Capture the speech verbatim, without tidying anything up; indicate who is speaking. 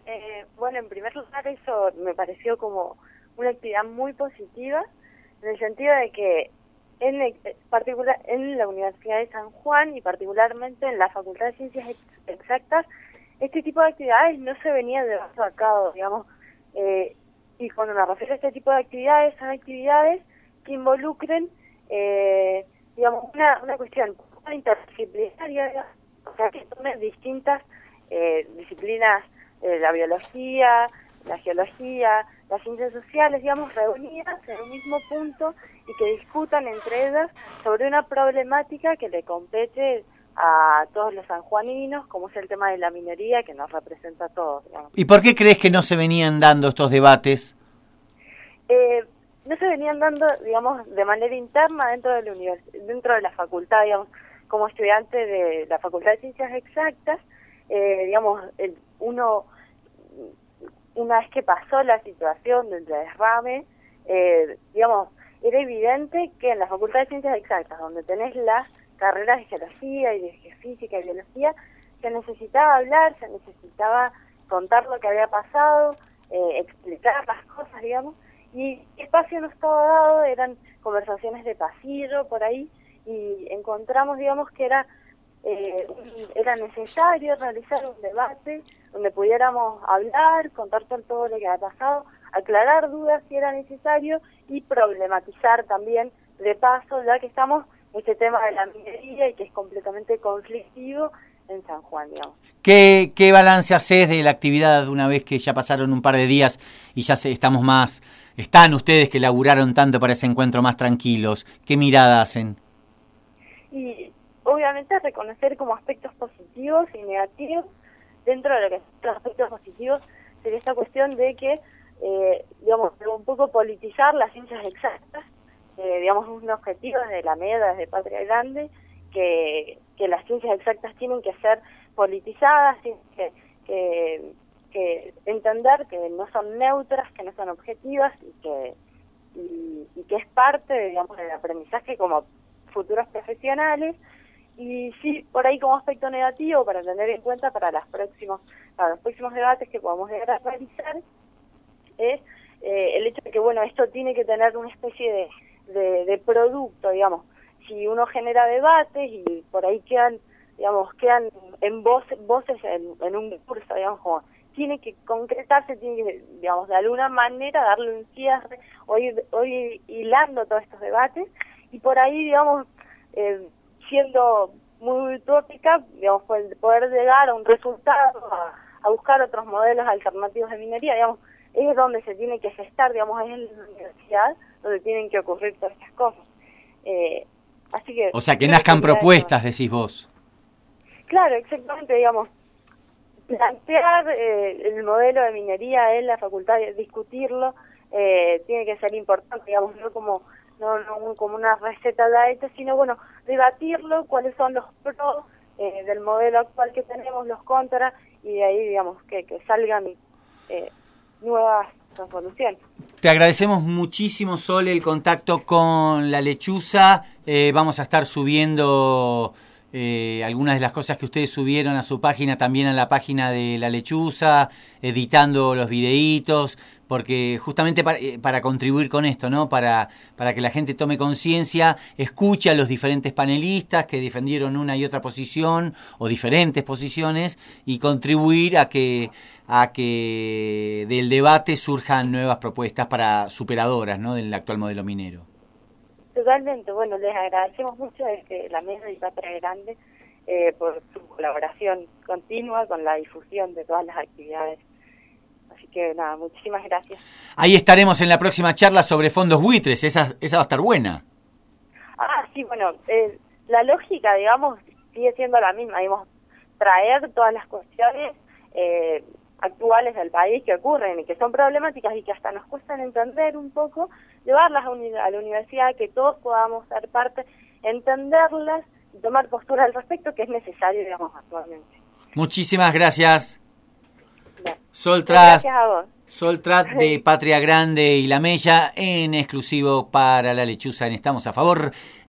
Speaker 1: Eh, bueno, en primer lugar eso me pareció como una actividad muy positiva, en el sentido de que en, el, particular, en la Universidad de San Juan y particularmente en la Facultad de Ciencias Exactas, este tipo de actividades no se venía llevando a cabo, digamos, eh, y cuando me refiero a este tipo de actividades, son actividades que involucren, eh, digamos, una, una cuestión interdisciplinaria, o sea, que tomen distintas eh, disciplinas, eh, la biología, la geología, las ciencias sociales, digamos, reunidas en un mismo punto y que discutan entre ellas sobre una problemática que le compete a todos los sanjuaninos, como es el tema de la minería, que nos representa a todos, digamos.
Speaker 2: ¿Y por qué crees que no se venían dando estos debates?
Speaker 1: Eh, no se venían dando, digamos, de manera interna dentro de la univers- dentro de la facultad, digamos, como estudiante de la Facultad de Ciencias Exactas, eh, digamos, el, uno, una vez que pasó la situación del derrame, eh, digamos, era evidente que en la Facultad de Ciencias Exactas, donde tenés las carreras de geología y de física y biología, se necesitaba hablar, se necesitaba contar lo que había pasado, eh, explicar las cosas, digamos, y el espacio no estaba dado, eran conversaciones de pasillo por ahí, y encontramos, digamos, que era eh, era necesario realizar un debate donde pudiéramos hablar, contar todo lo que había pasado, aclarar dudas si era necesario y problematizar también de paso, ya que estamos en este tema de la minería y que es completamente conflictivo en San Juan, digamos.
Speaker 2: ¿Qué, qué balance haces de la actividad una vez que ya pasaron un par de días y ya se, estamos más, están ustedes que laburaron tanto para ese encuentro más tranquilos? ¿Qué mirada hacen?
Speaker 1: Y obviamente reconocer como aspectos positivos y negativos. Dentro de lo que son los aspectos positivos sería esta cuestión de que, eh, digamos, un poco politizar las ciencias exactas, eh, digamos, un objetivo desde la MEDA, desde Patria Grande, que, que las ciencias exactas tienen que ser politizadas, que, que, que entender que no son neutras, que no son objetivas y que, y, y que es parte, digamos, del aprendizaje como futuros profesionales. Y sí, por ahí como aspecto negativo para tener en cuenta para los próximos para los próximos debates que podamos llegar a realizar es eh, el hecho de que, bueno, esto tiene que tener una especie de, de, de producto, digamos. Si uno genera debates y por ahí quedan, digamos, quedan en voces, voces en, en un curso, digamos, como tiene que concretarse, tiene que, digamos, de alguna manera darle un cierre o ir, o ir hilando todos estos debates y por ahí, digamos, eh, siendo muy utópica, digamos, poder llegar a un resultado, a, a buscar otros modelos alternativos de minería, digamos, es donde se tiene que gestar, digamos, es en la universidad donde tienen que ocurrir todas estas cosas. Eh, así que
Speaker 2: o sea, que nazcan propuestas, decís vos.
Speaker 1: Claro, exactamente, digamos, plantear eh, el modelo de minería en la facultad, discutirlo, eh, tiene que ser importante, digamos, no como no, no como una receta ya hecha, sino, bueno, debatirlo, cuáles son los pros eh, del modelo actual que tenemos, los contras, y de ahí, digamos, que, que salgan eh, nuevas soluciones.
Speaker 2: Te agradecemos muchísimo, Sol, el contacto con La Lechuza. Eh, vamos a estar subiendo eh, algunas de las cosas que ustedes subieron a su página, también a la página de La Lechuza, editando los videitos, porque justamente para, para contribuir con esto, ¿no? Para, para que la gente tome conciencia, escuche a los diferentes panelistas que defendieron una y otra posición o diferentes posiciones y contribuir a que a que del debate surjan nuevas propuestas para superadoras, ¿no? Del actual modelo minero.
Speaker 1: Totalmente, bueno, les agradecemos mucho desde la mesa y Patria Grande eh, por su colaboración continua con la difusión de todas las actividades. Así que nada, muchísimas gracias.
Speaker 2: Ahí estaremos en la próxima charla sobre fondos buitres, esa, esa va a estar buena.
Speaker 1: Ah, sí, bueno, eh, la lógica, digamos, sigue siendo la misma, digamos, traer todas las cuestiones eh, actuales del país que ocurren y que son problemáticas y que hasta nos cuestan entender un poco, llevarlas a, uni- a la universidad, que todos podamos ser parte, entenderlas y tomar postura al respecto, que es necesario, digamos, actualmente.
Speaker 2: Muchísimas gracias.
Speaker 1: Bien.
Speaker 2: Sol Trat,
Speaker 1: Gracias a vos.
Speaker 2: Sol Trat de Patria Grande y La Mella, en exclusivo para La Lechuza en Estamos a Favor.